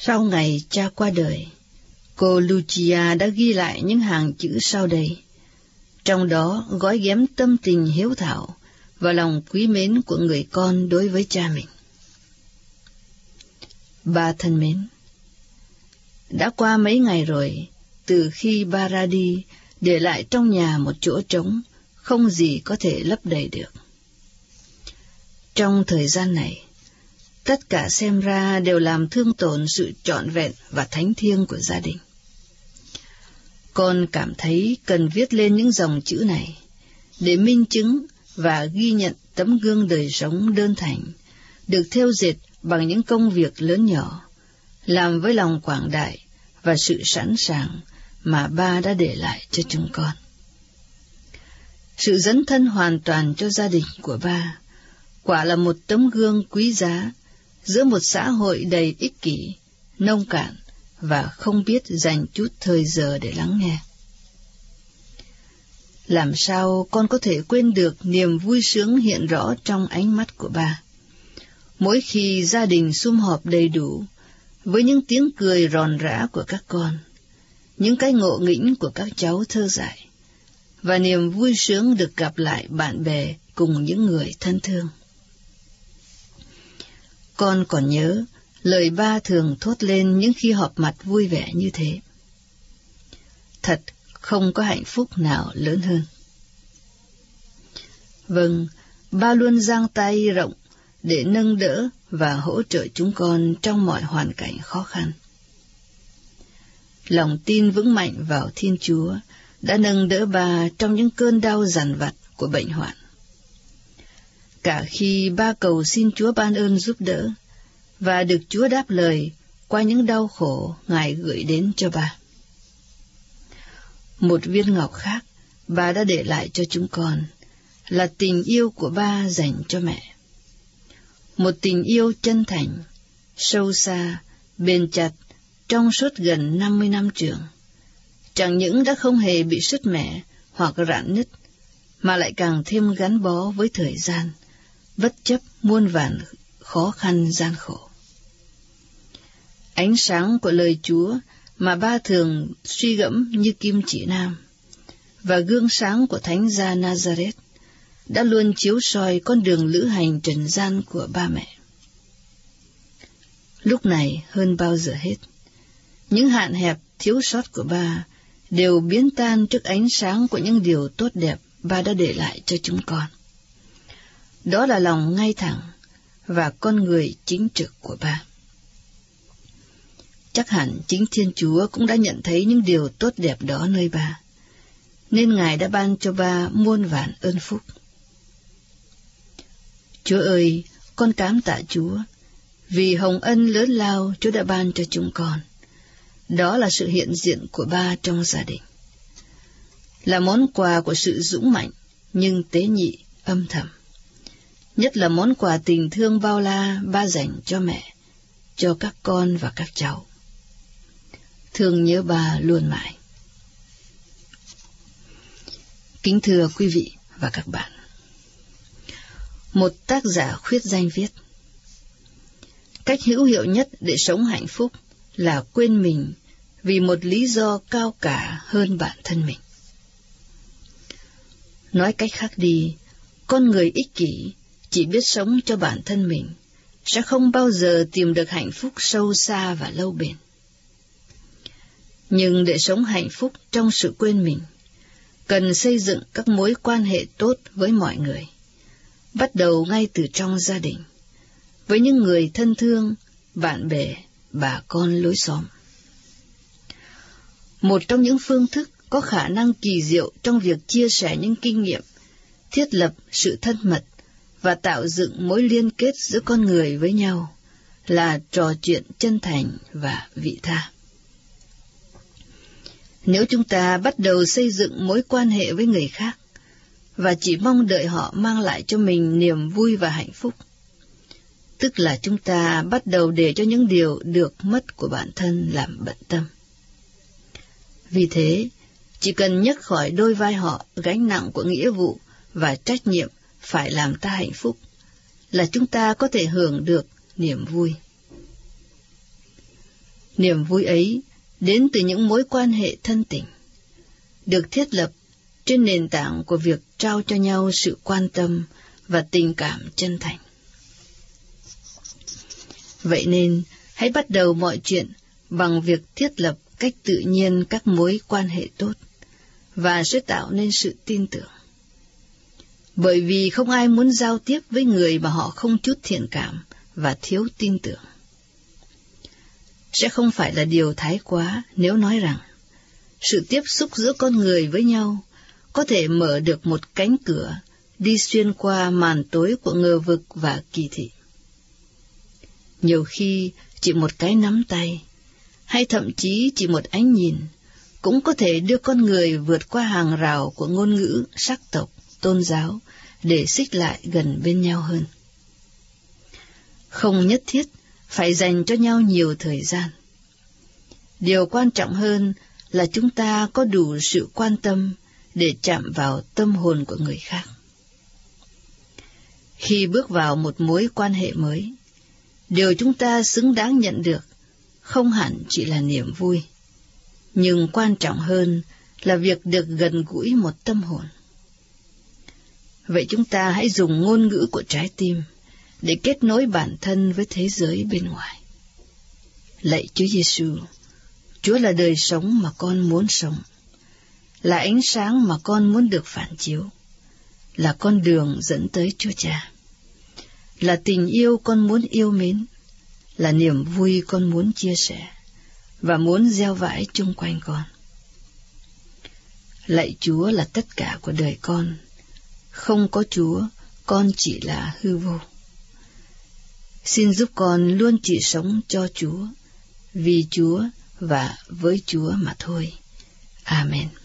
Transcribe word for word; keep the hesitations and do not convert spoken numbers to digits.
Sau ngày cha qua đời, cô Lucia đã ghi lại những hàng chữ sau đây, trong đó gói ghém tâm tình hiếu thảo và lòng quý mến của người con đối với cha mình. Ba thân mến, đã qua mấy ngày rồi từ khi ba ra đi, để lại trong nhà một chỗ trống, không gì có thể lấp đầy được. Trong thời gian này, tất cả xem ra đều làm thương tổn sự trọn vẹn và thánh thiêng của gia đình. Con cảm thấy cần viết lên những dòng chữ này, để minh chứng và ghi nhận tấm gương đời sống đơn thành, được thêu dệt bằng những công việc lớn nhỏ, làm với lòng quảng đại và sự sẵn sàng mà ba đã để lại cho chúng con. Sự dấn thân hoàn toàn cho gia đình của ba quả là một tấm gương quý giá giữa một xã hội đầy ích kỷ, nông cạn và không biết dành chút thời giờ để lắng nghe. Làm sao con có thể quên được niềm vui sướng hiện rõ trong ánh mắt của ba, mỗi khi gia đình sum họp đầy đủ, với những tiếng cười ròn rã của các con, những cái ngộ nghĩnh của các cháu thơ dại, và niềm vui sướng được gặp lại bạn bè cùng những người thân thương. Con còn nhớ lời ba thường thốt lên những khi họp mặt vui vẻ như thế: thật không có hạnh phúc nào lớn hơn. Vâng, ba luôn giang tay rộng để nâng đỡ và hỗ trợ chúng con trong mọi hoàn cảnh khó khăn. Lòng tin vững mạnh vào Thiên Chúa đã nâng đỡ ba trong những cơn đau dằn vặt của bệnh hoạn. Cả khi ba cầu xin Chúa ban ơn giúp đỡ, và được Chúa đáp lời qua những đau khổ Ngài gửi đến cho ba. Một viên ngọc khác ba đã để lại cho chúng con là tình yêu của ba dành cho mẹ. Một tình yêu chân thành, sâu xa, bền chặt trong suốt gần năm mươi năm trường, chẳng những đã không hề bị sứt mẻ hoặc rạn nứt, mà lại càng thêm gắn bó với thời gian, bất chấp muôn vàn khó khăn gian khổ. Ánh sáng của lời Chúa mà ba thường suy gẫm như kim chỉ nam, và gương sáng của Thánh gia Nazareth đã luôn chiếu soi con đường lữ hành trần gian của ba mẹ. Lúc này hơn bao giờ hết, những hạn hẹp thiếu sót của ba đều biến tan trước ánh sáng của những điều tốt đẹp ba đã để lại cho chúng con. Đó là lòng ngay thẳng và con người chính trực của ba. Chắc hẳn chính Thiên Chúa cũng đã nhận thấy những điều tốt đẹp đó nơi ba, nên Ngài đã ban cho ba muôn vàn ơn phúc. Chúa ơi, con cám tạ Chúa vì hồng ân lớn lao Chúa đã ban cho chúng con. Đó là sự hiện diện của ba trong gia đình, là món quà của sự dũng mạnh nhưng tế nhị âm thầm, nhất là món quà tình thương bao la ba dành cho mẹ, cho các con và các cháu. Thương nhớ ba luôn mãi. Kính thưa quý vị và các bạn, một tác giả khuyết danh viết: cách hữu hiệu nhất để sống hạnh phúc là quên mình vì một lý do cao cả hơn bản thân mình. Nói cách khác đi, con người ích kỷ chỉ biết sống cho bản thân mình sẽ không bao giờ tìm được hạnh phúc sâu xa và lâu bền. Nhưng để sống hạnh phúc trong sự quên mình, cần xây dựng các mối quan hệ tốt với mọi người, bắt đầu ngay từ trong gia đình, với những người thân thương, bạn bè, bà con lối xóm. Một trong những phương thức có khả năng kỳ diệu trong việc chia sẻ những kinh nghiệm, thiết lập sự thân mật và tạo dựng mối liên kết giữa con người với nhau là trò chuyện chân thành và vị tha. Nếu chúng ta bắt đầu xây dựng mối quan hệ với người khác và chỉ mong đợi họ mang lại cho mình niềm vui và hạnh phúc, tức là chúng ta bắt đầu để cho những điều được mất của bản thân làm bận tâm. Vì thế, chỉ cần nhấc khỏi đôi vai họ gánh nặng của nghĩa vụ và trách nhiệm phải làm ta hạnh phúc, là chúng ta có thể hưởng được niềm vui. Niềm vui ấy đến từ những mối quan hệ thân tình, được thiết lập trên nền tảng của việc trao cho nhau sự quan tâm và tình cảm chân thành. Vậy nên, hãy bắt đầu mọi chuyện bằng việc thiết lập cách tự nhiên các mối quan hệ tốt, và sẽ tạo nên sự tin tưởng. Bởi vì không ai muốn giao tiếp với người mà họ không chút thiện cảm và thiếu tin tưởng. Sẽ không phải là điều thái quá nếu nói rằng sự tiếp xúc giữa con người với nhau có thể mở được một cánh cửa đi xuyên qua màn tối của ngờ vực và kỳ thị. Nhiều khi chỉ một cái nắm tay, hay thậm chí chỉ một ánh nhìn, cũng có thể đưa con người vượt qua hàng rào của ngôn ngữ, sắc tộc, tôn giáo, để xích lại gần bên nhau hơn. Không nhất thiết phải dành cho nhau nhiều thời gian. Điều quan trọng hơn là chúng ta có đủ sự quan tâm để chạm vào tâm hồn của người khác. Khi bước vào một mối quan hệ mới, điều chúng ta xứng đáng nhận được không hẳn chỉ là niềm vui, nhưng quan trọng hơn là việc được gần gũi một tâm hồn. Vậy chúng ta hãy dùng ngôn ngữ của trái tim để kết nối bản thân với thế giới bên ngoài. Lạy Chúa Giêsu, Chúa là đời sống mà con muốn sống, là ánh sáng mà con muốn được phản chiếu, là con đường dẫn tới Chúa Cha, là tình yêu con muốn yêu mến, là niềm vui con muốn chia sẻ và muốn gieo vãi chung quanh con. Lạy Chúa là tất cả của đời con, không có Chúa, con chỉ là hư vô. Xin giúp con luôn chỉ sống cho Chúa, vì Chúa và với Chúa mà thôi. Amen.